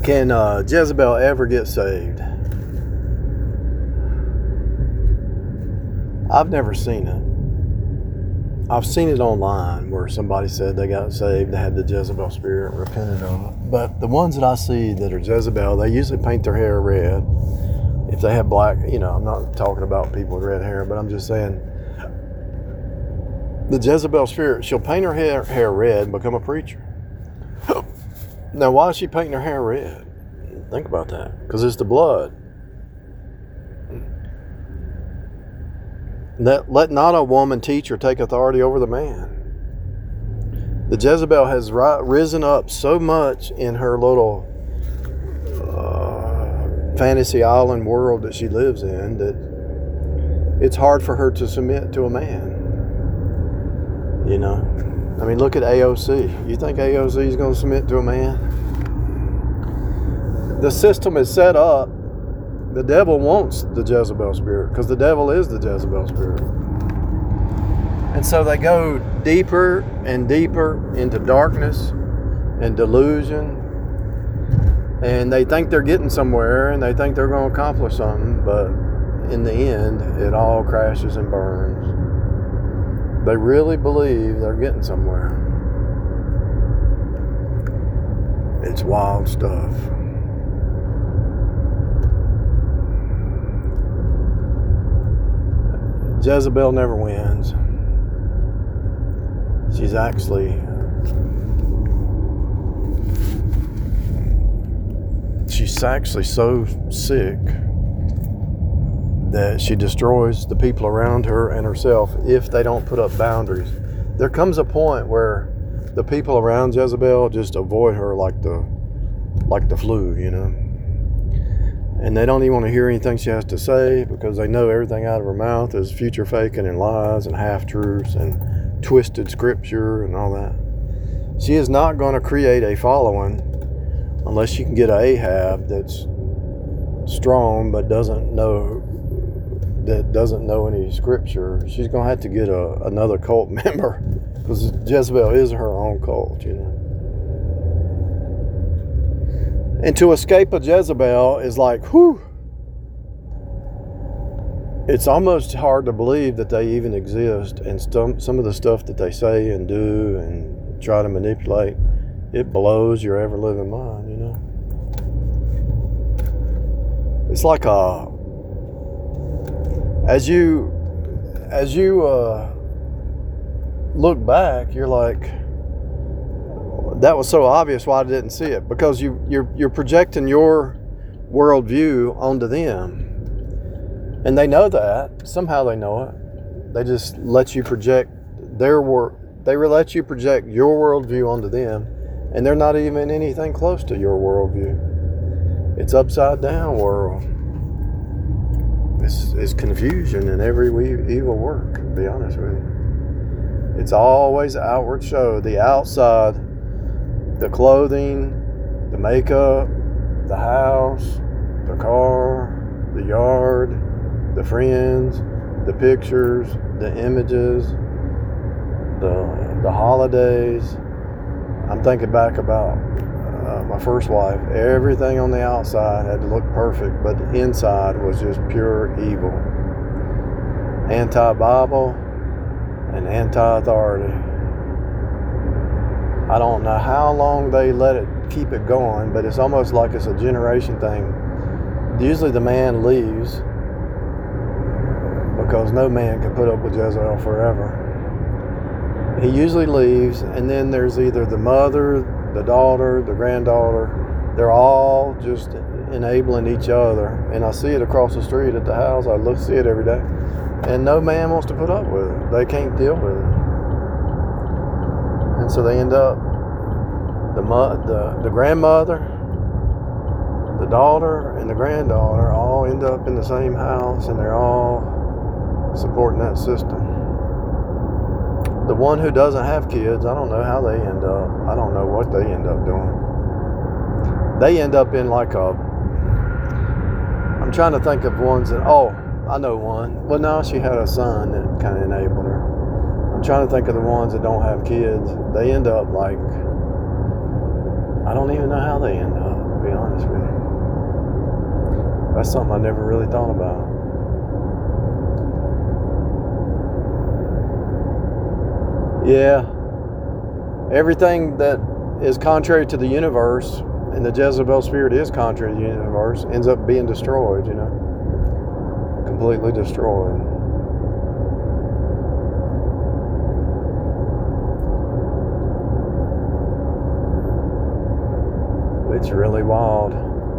Can Jezebel ever get saved? I've never seen it. I've seen it online where somebody said they got saved, they had the Jezebel spirit, repented of it. But the ones that I see that are Jezebel, they usually paint their hair red. If they have black, I'm not talking about people with red hair, but I'm just saying the Jezebel spirit, she'll paint her hair red and become a preacher. Now, why is she painting her hair red? Think about that. Because it's the blood. Let not a woman teach or take authority over the man. The Jezebel has risen up so much in her little fantasy island world that she lives in that it's hard for her to submit to a man. I mean, look at AOC. You think AOC is going to submit to a man? The system is set up. The devil wants the Jezebel spirit because the devil is the Jezebel spirit. And so they go deeper and deeper into darkness and delusion. And they think they're getting somewhere and they think they're going to accomplish something. But in the end, it all crashes and burns. They really believe they're getting somewhere. It's wild stuff. Jezebel never wins. She's actually so sick that she destroys the people around her and herself if they don't put up boundaries. There comes a point where the people around Jezebel just avoid her like the flu, And they don't even want to hear anything she has to say because they know everything out of her mouth is future faking and lies and half-truths and twisted scripture and all that. She is not going to create a following unless she can get an Ahab that's strong but doesn't know any scripture. She's going to have to get another cult member because Jezebel is her own cult, And to escape a Jezebel is like, whew. It's almost hard to believe that they even exist. And some of the stuff that they say and do and try to manipulate, it blows your ever-living mind, It's like as you look back, you're like, that was so obvious why I didn't see it, because you're projecting your worldview onto them, and they know that. Somehow they know it. They just let you project they let you project your worldview onto them, and they're not even anything close to your worldview. It's upside down world. It's confusion in every evil work, to be honest with you. It's always the outward show, the outside, the clothing, the makeup, the house, the car, the yard, the friends, the pictures, the images, the holidays. I'm thinking back about my first wife. Everything on the outside had to look perfect, but the inside was just pure evil. Anti-Bible and anti-authority. I don't know how long they let it keep it going, but it's almost like it's a generation thing. Usually the man leaves because no man can put up with Jezebel forever. He usually leaves, and then there's either the mother, the daughter, the granddaughter. They're all just enabling each other. And I see it across the street at the house. I see it every day. And no man wants to put up with it. They can't deal with it. And so they end up, the grandmother, the daughter, and the granddaughter all end up in the same house, and they're all supporting that system. The one who doesn't have kids, I don't know how they end up. I don't know what they end up doing. They end up in like I'm trying to think of ones that, I know one. Well, no, she had a son that kind of enabled her. I'm trying to think of the ones that don't have kids. They end up like, I don't even know how they end up. to be honest with you. That's something I never really thought about. Yeah, everything that is contrary to the universe, and the Jezebel spirit is contrary to the universe, ends up being destroyed, completely destroyed. It's really wild.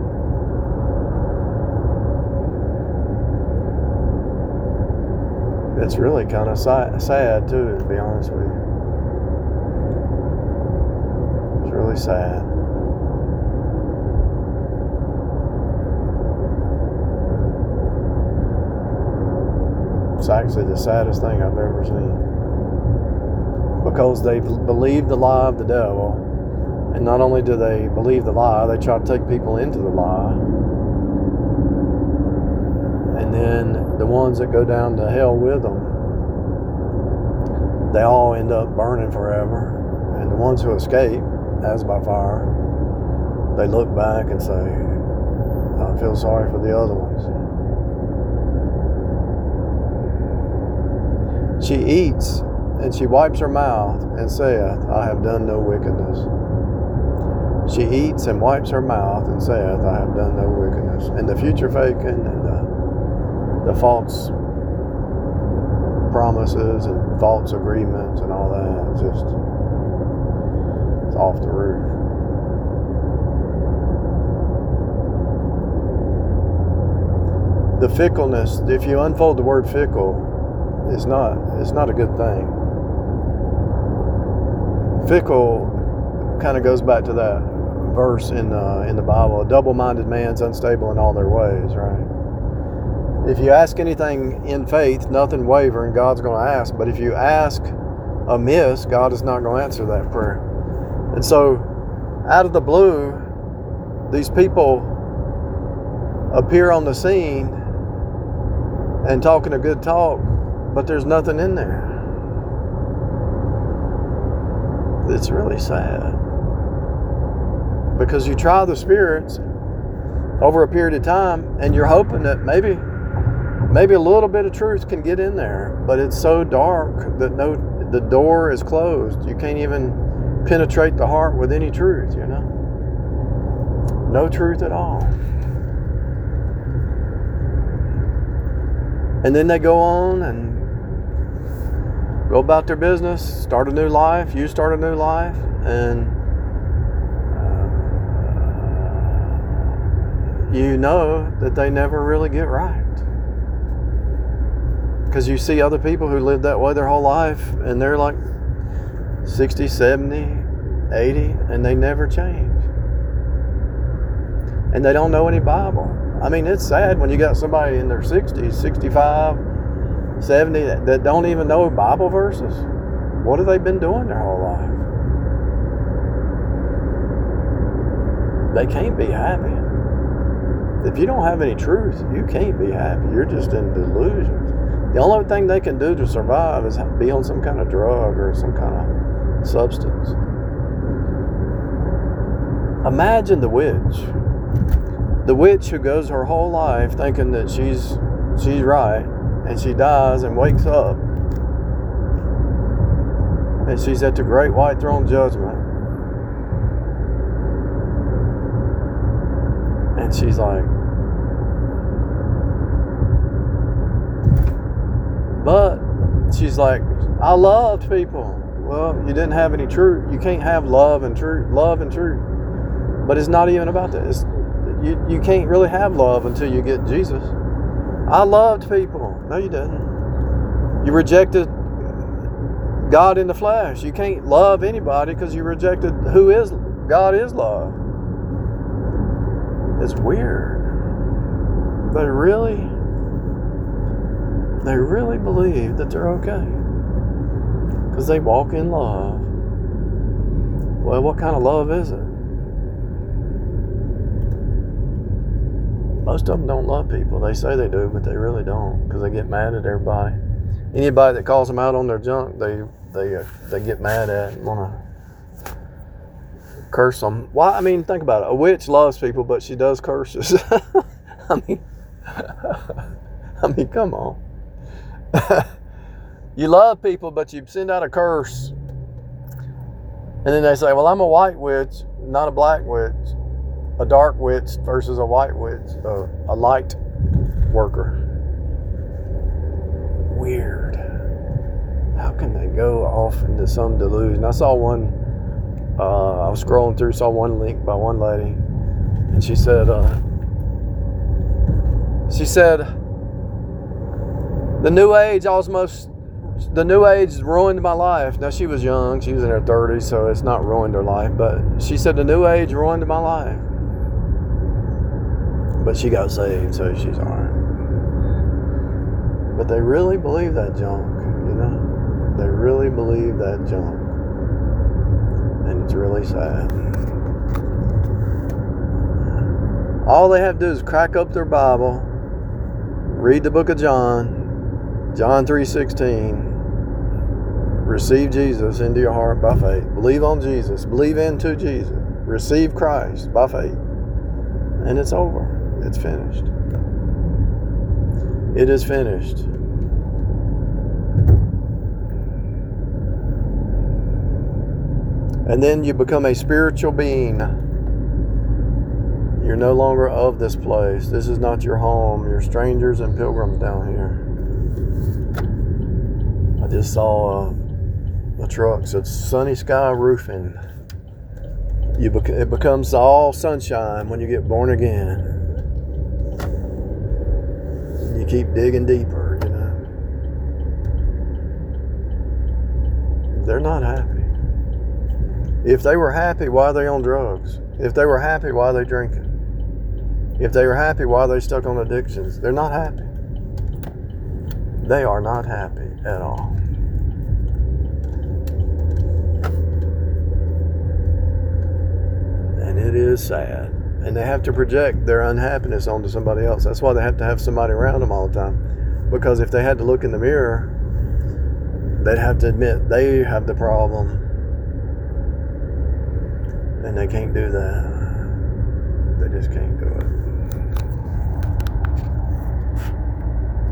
It's really kind of sad too, to be honest with you. It's really sad. It's actually the saddest thing I've ever seen. Because they believe the lie of the devil. And not only do they believe the lie, they try to take people into the lie. And then the ones that go down to hell with them, they all end up burning forever. And the ones who escape, as by fire, they look back and say, I feel sorry for the other ones. She eats and she wipes her mouth and saith, I have done no wickedness. She eats and wipes her mouth and saith, I have done no wickedness. And the future faking and the false promises and false agreements and all that, it's off the roof. The fickleness, if you unfold the word fickle, it's not a good thing. Fickle kind of goes back to that verse in the Bible, a double-minded man's unstable in all their ways, right? If you ask anything in faith, nothing wavering, God's going to ask. But if you ask amiss, God is not going to answer that prayer. And so, out of the blue, these people appear on the scene and talking a good talk, but there's nothing in there. It's really sad. Because you try the spirits over a period of time and you're hoping that maybe a little bit of truth can get in there, but it's so dark that the door is closed. You can't even penetrate the heart with any truth, No truth at all. And then they go on and go about their business, start a new life, you start a new life, and you know that they never really get right. Because you see other people who live that way their whole life, and they're like 60, 70, 80, and they never change. And they don't know any Bible. I mean, it's sad when you got somebody in their 60s, 65, 70 that don't even know Bible verses. What have they been doing their whole life? They can't be happy. If you don't have any truth, you can't be happy. You're just in delusions. The only thing they can do to survive is be on some kind of drug or some kind of substance. Imagine the witch. The witch who goes her whole life thinking that she's right, and she dies and wakes up, and she's at the great white throne judgment, and she's like, I loved people. Well, you didn't have any truth. You can't have love and truth. But it's not even about that. You can't really have love until you get Jesus. I loved people. No, you didn't. You rejected God in the flesh. You can't love anybody because you rejected God is love. It's weird. They really believe that they're okay because they walk in love. Well, what kind of love is it? Most of them don't love people. They say they do, but they really don't, because they get mad at everybody. Anybody that calls them out on their junk, they get mad at and want to curse them. Why? I mean, think about it. A witch loves people, but she does curses. I mean, come on. You love people, but you send out a curse. And then they say, well, I'm a white witch, not a black witch. A dark witch versus a white witch. A light worker. Weird. How can they go off into some delusion? I saw one, I was scrolling through, saw one link by one lady. And she said, the New Age ruined my life. Now, she was young. She was in her 30s, so it's not ruined her life. But she said the New Age ruined my life. But she got saved, so she's all right. But they really believe that junk, you know? They really believe that junk. And it's really sad. All they have to do is crack up their Bible, read the book of John 3:16, receive Jesus into your heart by faith, believe on Jesus, believe into Jesus, receive Christ by faith, and it's over. It's finished. It is finished. And then you become a spiritual being. You're no longer of this place. This is not your home. You're strangers and pilgrims down here. I just saw a truck. So it's Sunny Sky Roofing. It becomes all sunshine when you get born again. You keep digging deeper, you know. They're not happy. If they were happy, why are they on drugs? If they were happy, why are they drinking? If they were happy, why are they stuck on addictions? They're not happy. They are not happy at all. And it is sad. And they have to project their unhappiness onto somebody else. That's why they have to have somebody around them all the time. Because if they had to look in the mirror, they'd have to admit they have the problem. And they can't do that. They just can't do it.